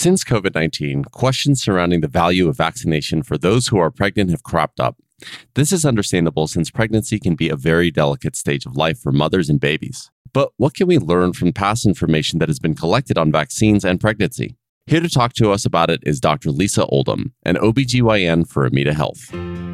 Since COVID-19, questions surrounding the value of vaccination for those who are pregnant have cropped up. This is understandable since pregnancy can be a very delicate stage of life for mothers and babies. But what can we learn from past information that has been collected on vaccines and pregnancy? Here to talk to us about it is Dr. Lisa Oldham, an OBGYN for Amita Health.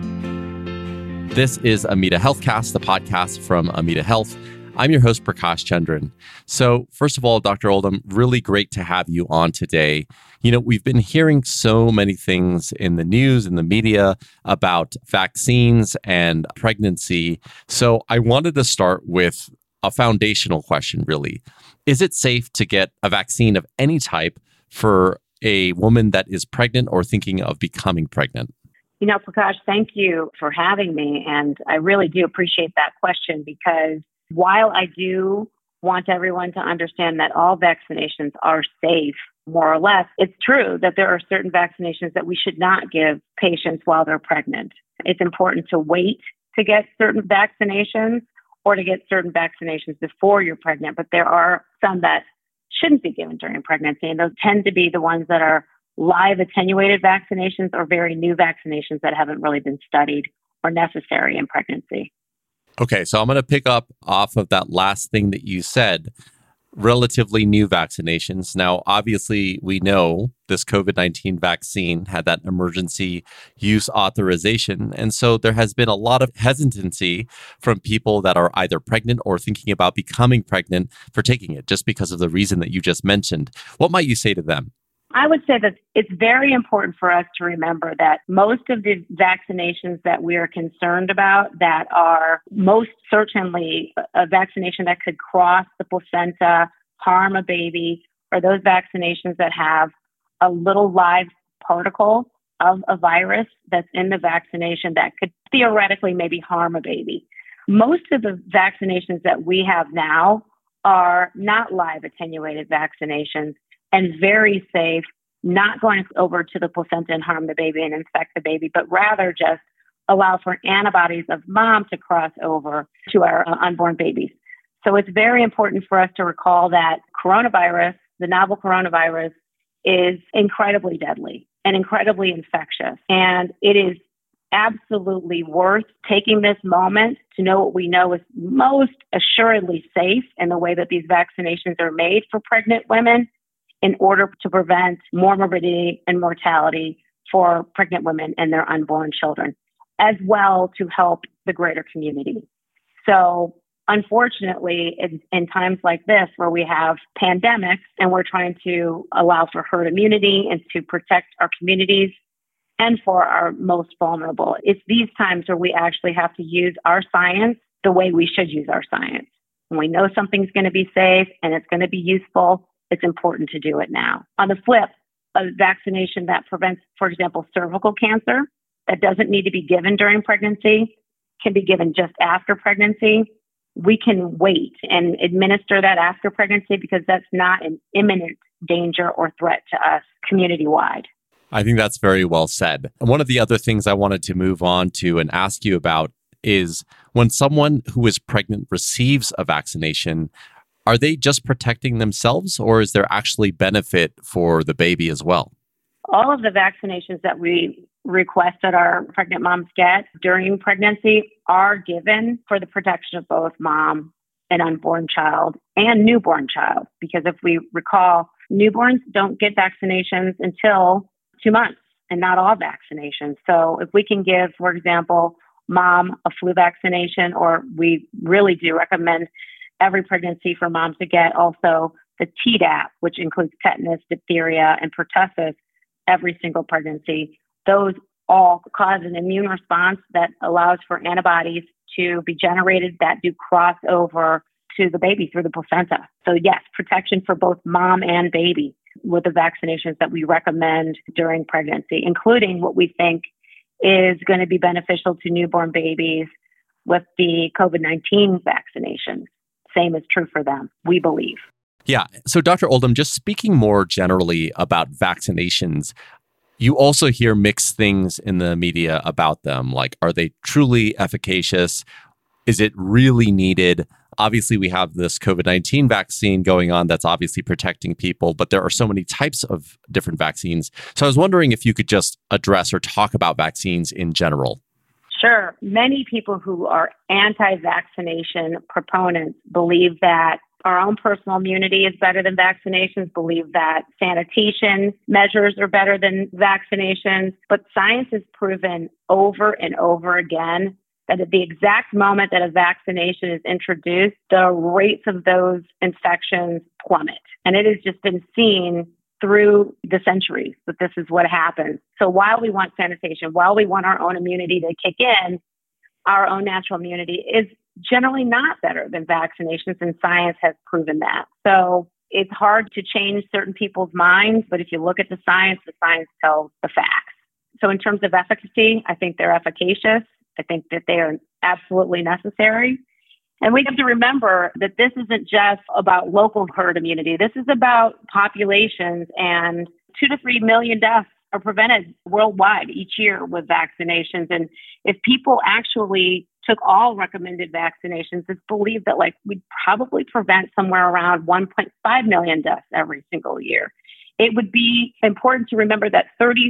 This is Amita Healthcast, the podcast from Amita Health. I'm your host, Prakash Chandran. So first of all, Dr. Oldham, really great to have you on today. You know, we've been hearing so many things in the news and the media about vaccines and pregnancy. So I wanted to start with a foundational question, really. Is it safe to get a vaccine of any type for a woman that is pregnant or thinking of becoming pregnant? You know, Prakash, thank you for having me. And I really do appreciate that question because while I do want everyone to understand that all vaccinations are safe, more or less, it's true that there are certain vaccinations that we should not give patients while they're pregnant. It's important to wait to get certain vaccinations or to get certain vaccinations before you're pregnant, but there are some that shouldn't be given during pregnancy, and those tend to be the ones that are live attenuated vaccinations or very new vaccinations that haven't really been studied or necessary in pregnancy. Okay, so I'm going to pick up off of that last thing that you said, relatively new vaccinations. Now, obviously, we know this COVID-19 vaccine had that emergency use authorization. And so there has been a lot of hesitancy from people that are either pregnant or thinking about becoming pregnant for taking it, just because of the reason that you just mentioned. What might you say to them? I would say that it's very important for us to remember that most of the vaccinations that we are concerned about that are most certainly a vaccination that could cross the placenta, harm a baby, are those vaccinations that have a little live particle of a virus that's in the vaccination that could theoretically maybe harm a baby. Most of the vaccinations that we have now are not live attenuated vaccinations and very safe, not going over to the placenta and harm the baby and infect the baby, but rather just allow for antibodies of mom to cross over to our unborn babies. So it's very important for us to recall that coronavirus, the novel coronavirus, is incredibly deadly and incredibly infectious. And it is absolutely worth taking this moment to know what we know is most assuredly safe in the way that these vaccinations are made for pregnant women, in order to prevent more morbidity and mortality for pregnant women and their unborn children, as well to help the greater community. So unfortunately, in times like this, where we have pandemics and we're trying to allow for herd immunity and to protect our communities and for our most vulnerable, it's these times where we actually have to use our science the way we should use our science. When we know something's going to be safe and it's going to be useful, it's important to do it now. On the flip, a vaccination that prevents, for example, cervical cancer, that doesn't need to be given during pregnancy, can be given just after pregnancy. We can wait and administer that after pregnancy because that's not an imminent danger or threat to us community-wide. I think that's very well said. One of the other things I wanted to move on to and ask you about is when someone who is pregnant receives a vaccination, are they just protecting themselves, or is there actually benefit for the baby as well? All of the vaccinations that we request that our pregnant moms get during pregnancy are given for the protection of both mom and unborn child and newborn child. Because if we recall, newborns don't get vaccinations until 2 months, and not all vaccinations. So if we can give, for example, mom a flu vaccination, or we really do recommend every pregnancy for moms to get also the Tdap, which includes tetanus, diphtheria, and pertussis, every single pregnancy. Those all cause an immune response that allows for antibodies to be generated that do cross over to the baby through the placenta. So yes, protection for both mom and baby with the vaccinations that we recommend during pregnancy, including what we think is going to be beneficial to newborn babies with the COVID-19 vaccinations. Same is true for them, we believe. Yeah. So Dr. Oldham, just speaking more generally about vaccinations, you also hear mixed things in the media about them. Like, are they truly efficacious? Is it really needed? Obviously, we have this COVID-19 vaccine going on that's obviously protecting people, but there are so many types of different vaccines. So I was wondering if you could just address or talk about vaccines in general. Sure. Many people who are anti-vaccination proponents believe that our own personal immunity is better than vaccinations, believe that sanitation measures are better than vaccinations. But science has proven over and over again that at the exact moment that a vaccination is introduced, the rates of those infections plummet. And it has just been seen through the centuries that this is what happens. So while we want sanitation, while we want our own immunity to kick in, our own natural immunity is generally not better than vaccinations, and science has proven that. So it's hard to change certain people's minds, but if you look at the science tells the facts. So in terms of efficacy, I think they're efficacious. I think that they are absolutely necessary. And we have to remember that this isn't just about local herd immunity. This is about populations, and 2 to 3 million deaths are prevented worldwide each year with vaccinations. And if people actually took all recommended vaccinations, it's believed that we'd probably prevent somewhere around 1.5 million deaths every single year. It would be important to remember that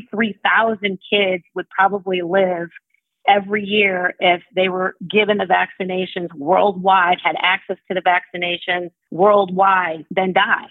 33,000 kids would probably live every year if they were given the vaccinations worldwide, had access to the vaccinations worldwide, then die.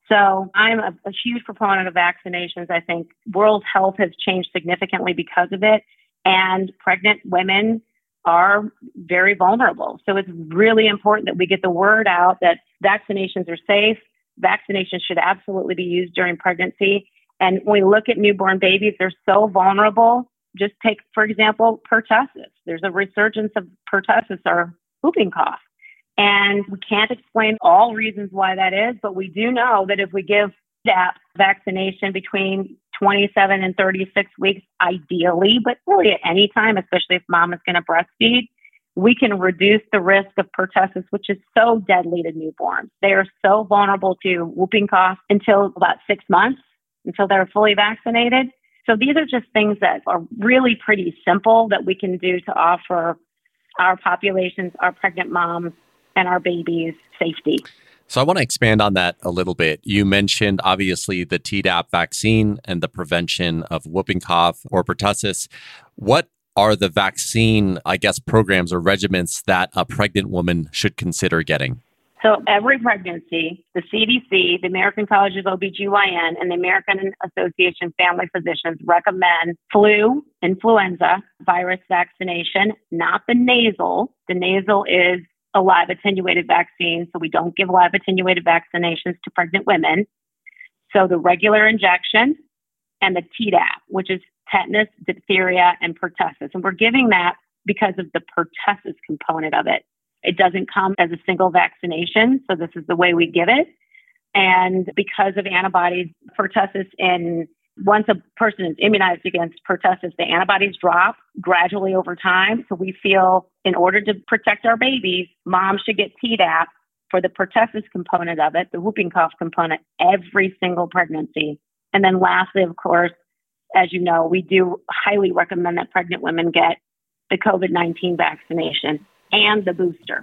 So I'm a huge proponent of vaccinations. I think world health has changed significantly because of it, and pregnant women are very vulnerable. So it's really important that we get the word out that vaccinations are safe. Vaccinations should absolutely be used during pregnancy. And when we look at newborn babies, they're so vulnerable. Just take, for example, pertussis. There's a resurgence of pertussis or whooping cough. And we can't explain all reasons why that is, but we do know that if we give that vaccination between 27 and 36 weeks, ideally, but really at any time, especially if mom is going to breastfeed, we can reduce the risk of pertussis, which is so deadly to newborns. They are so vulnerable to whooping cough until about 6 months, until they're fully vaccinated. So these are just things that are really pretty simple that we can do to offer our populations, our pregnant moms, and our babies safety. So I want to expand on that a little bit. You mentioned, obviously, the Tdap vaccine and the prevention of whooping cough or pertussis. What are the vaccine, programs or regimens that a pregnant woman should consider getting? So every pregnancy, the CDC, the American College of OBGYN, and the American Association of Family Physicians recommend flu, influenza, virus vaccination, not the nasal. The nasal is a live attenuated vaccine, so we don't give live attenuated vaccinations to pregnant women. So the regular injection and the Tdap, which is tetanus, diphtheria, and pertussis. And we're giving that because of the pertussis component of it. It doesn't come as a single vaccination, so this is the way we give it. And because of antibodies, pertussis, once a person is immunized against pertussis, the antibodies drop gradually over time. So we feel in order to protect our babies, moms should get Tdap for the pertussis component of it, the whooping cough component, every single pregnancy. And then lastly, of course, as you know, we do highly recommend that pregnant women get the COVID-19 vaccination and the booster.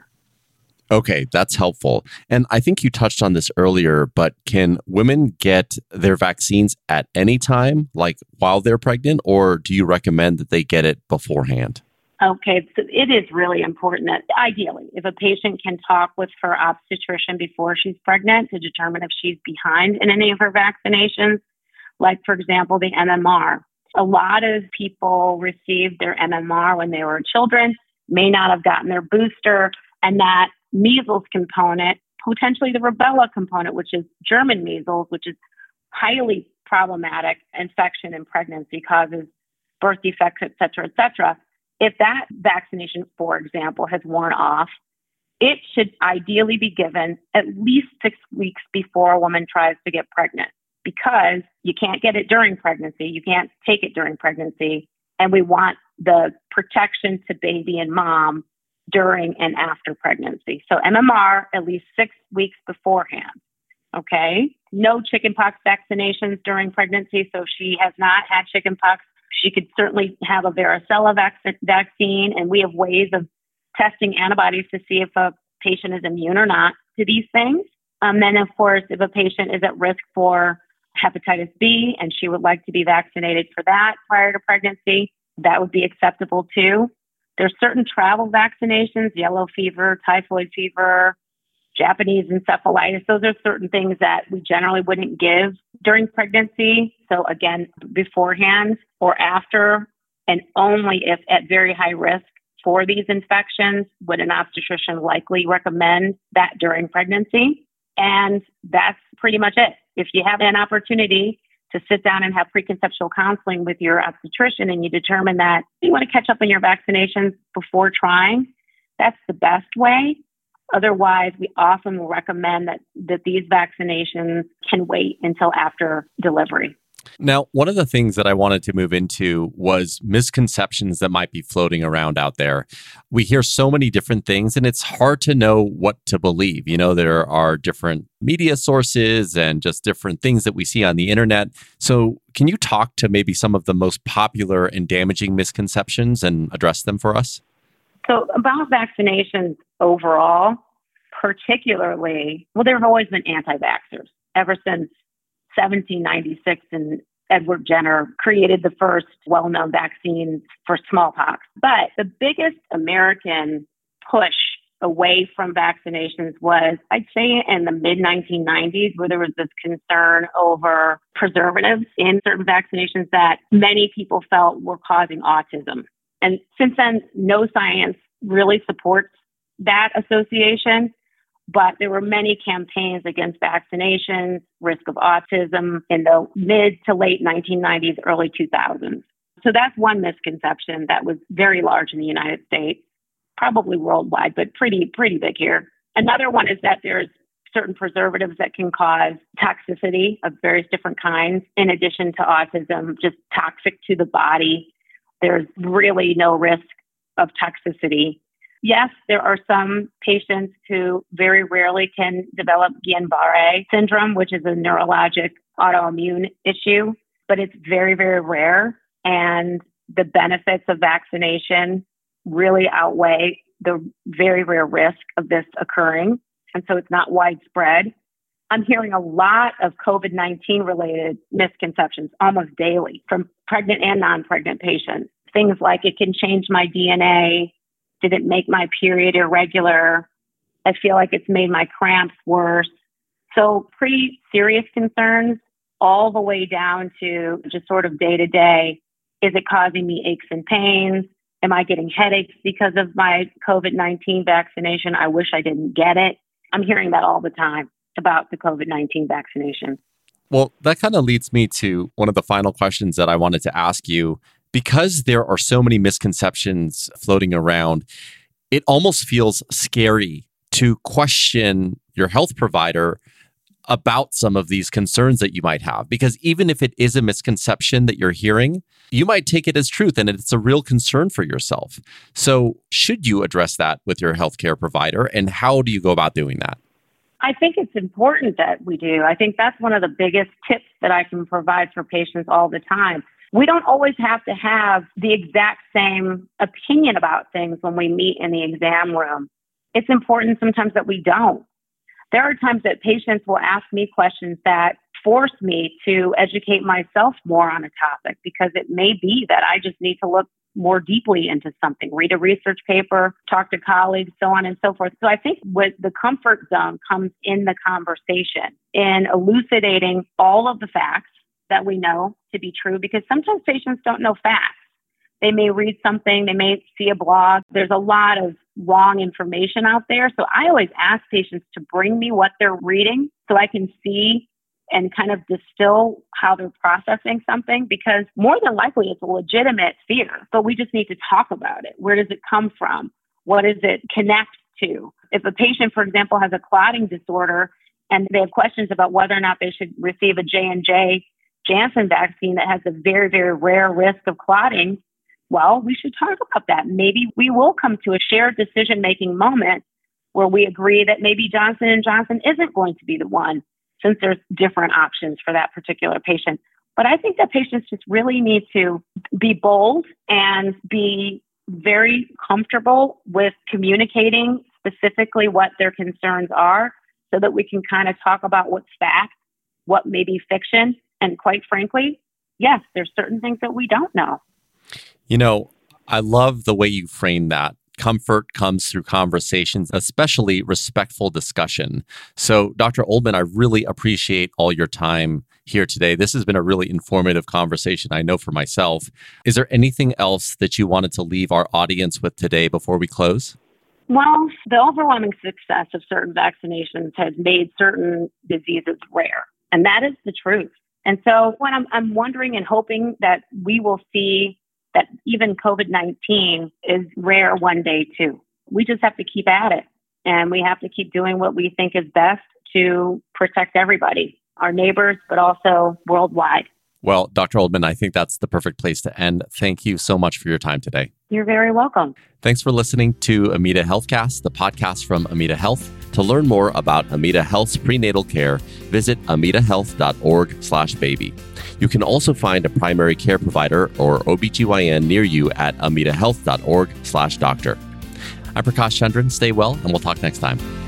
Okay, that's helpful. And I think you touched on this earlier, but can women get their vaccines at any time, like while they're pregnant, or do you recommend that they get it beforehand? Okay, so it is really important that ideally, if a patient can talk with her obstetrician before she's pregnant to determine if she's behind in any of her vaccinations, like, for example, the MMR. A lot of people received their MMR when they were children, may not have gotten their booster, and that measles component, potentially the rubella component, which is German measles, which is highly problematic infection in pregnancy, causes birth defects, et cetera, et cetera. If that vaccination, for example, has worn off, it should ideally be given at least 6 weeks before a woman tries to get pregnant, because you can't get it during pregnancy. You can't take it during pregnancy. And we want the protection to baby and mom during and after pregnancy. So MMR, at least 6 weeks beforehand. Okay. No chickenpox vaccinations during pregnancy. So if she has not had chickenpox, she could certainly have a varicella vaccine. And we have ways of testing antibodies to see if a patient is immune or not to these things. Then, of course, if a patient is at risk for hepatitis B and she would like to be vaccinated for that prior to pregnancy, that would be acceptable too. There's certain travel vaccinations, yellow fever, typhoid fever, Japanese encephalitis. Those are certain things that we generally wouldn't give during pregnancy. So again, beforehand or after, and only if at very high risk for these infections would an obstetrician likely recommend that during pregnancy. And that's pretty much it. If you have an opportunity to sit down and have preconceptual counseling with your obstetrician and you determine that you want to catch up on your vaccinations before trying, that's the best way. Otherwise, we often will recommend that these vaccinations can wait until after delivery. Now, one of the things that I wanted to move into was misconceptions that might be floating around out there. We hear so many different things, and it's hard to know what to believe. You know, there are different media sources and just different things that we see on the internet. So can you talk to maybe some of the most popular and damaging misconceptions and address them for us? So about vaccinations overall, particularly, well, there have always been anti-vaxxers ever since 1796, and Edward Jenner created the first well-known vaccine for smallpox. But the biggest American push away from vaccinations was, I'd say, in the mid-1990s, where there was this concern over preservatives in certain vaccinations that many people felt were causing autism. And since then, no science really supports that association. But there were many campaigns against vaccinations, risk of autism in the mid to late 1990s, early 2000s. So that's one misconception that was very large in the United States, probably worldwide, but pretty big here. Another one is that there's certain preservatives that can cause toxicity of various different kinds, in addition to autism, just toxic to the body. There's really no risk of toxicity. Yes, there are some patients who very rarely can develop Guillain-Barré syndrome, which is a neurologic autoimmune issue, but it's very, very rare. And the benefits of vaccination really outweigh the very rare risk of this occurring. And so it's not widespread. I'm hearing a lot of COVID-19 related misconceptions almost daily from pregnant and non-pregnant patients. Things like it can change my DNA. Did it make my period irregular? I feel like it's made my cramps worse. So pretty serious concerns all the way down to just sort of day to day. Is it causing me aches and pains? Am I getting headaches because of my COVID-19 vaccination? I wish I didn't get it. I'm hearing that all the time about the COVID-19 vaccination. Well, that kind of leads me to one of the final questions that I wanted to ask you. Because there are so many misconceptions floating around, it almost feels scary to question your health provider about some of these concerns that you might have. Because even if it is a misconception that you're hearing, you might take it as truth and it's a real concern for yourself. So should you address that with your healthcare provider, and how do you go about doing that? I think it's important that we do. I think that's one of the biggest tips that I can provide for patients all the time. We don't always have to have the exact same opinion about things when we meet in the exam room. It's important sometimes that we don't. There are times that patients will ask me questions that force me to educate myself more on a topic, because it may be that I just need to look more deeply into something, read a research paper, talk to colleagues, so on and so forth. So I think what the comfort zone comes in the conversation, in elucidating all of the facts that we know to be true, because sometimes patients don't know facts. They may read something, they may see a blog. There's a lot of wrong information out there. So I always ask patients to bring me what they're reading so I can see and kind of distill how they're processing something, because more than likely it's a legitimate fear, but we just need to talk about it. Where does it come from? What does it connect to? If a patient, for example, has a clotting disorder and they have questions about whether or not they should receive a J&J Janssen vaccine that has a very, very rare risk of clotting, well, we should talk about that. Maybe we will come to a shared decision-making moment where we agree that maybe Johnson & Johnson isn't going to be the one, since there's different options for that particular patient. But I think that patients just really need to be bold and be very comfortable with communicating specifically what their concerns are so that we can kind of talk about what's fact, what may be fiction. And quite frankly, yes, there's certain things that we don't know. You know, I love the way you frame that. Comfort comes through conversations, especially respectful discussion. So, Dr. Oldman, I really appreciate all your time here today. This has been a really informative conversation, I know for myself. Is there anything else that you wanted to leave our audience with today before we close? Well, the overwhelming success of certain vaccinations has made certain diseases rare, and that is the truth. And so what I'm wondering and hoping that we will see that even COVID-19 is rare one day too. We just have to keep at it, and we have to keep doing what we think is best to protect everybody, our neighbors, but also worldwide. Well, Dr. Oldman, I think that's the perfect place to end. Thank you so much for your time today. You're very welcome. Thanks for listening to Amita Healthcast, the podcast from Amita Health. To learn more about Amita Health's prenatal care, visit amitahealth.org/baby. You can also find a primary care provider or OBGYN near you at amitahealth.org/doctor. I'm Prakash Chandran. Stay well, and we'll talk next time.